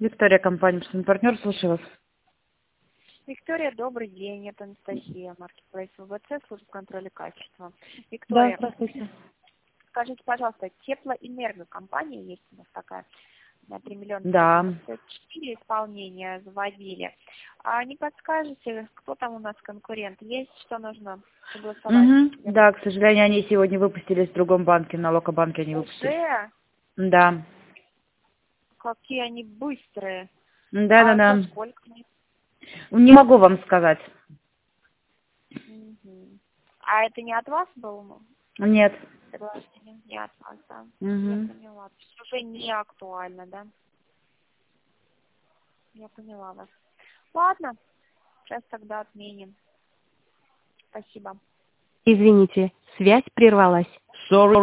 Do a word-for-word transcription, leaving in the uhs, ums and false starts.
Виктория, компания «Пшенный партнер», слушаю вас. Виктория, добрый день. Это Анастасия, маркетплейс ВВЦ, служба контроля качества. Да, Виктория, здравствуйте. скажите, пожалуйста, теплоэнерго компания есть у нас такая, на три миллиона Да. четыре исполнения заводили. А не подскажете, кто там у нас конкурент? Есть, что нужно согласовать? Угу. Да, к сожалению, они сегодня выпустились в другом банке, на Локобанке они выпустились. Уже? Да. Какие они быстрые. Да, да, А да. за сколько? Не могу вам сказать. Мгм. А это не от вас был? Нет. Предложение не от вас, да. Я Угу. поняла. То есть уже не актуально, да? Я поняла вас. Ладно, сейчас тогда отменим. Спасибо. Извините, связь прервалась. Sorry.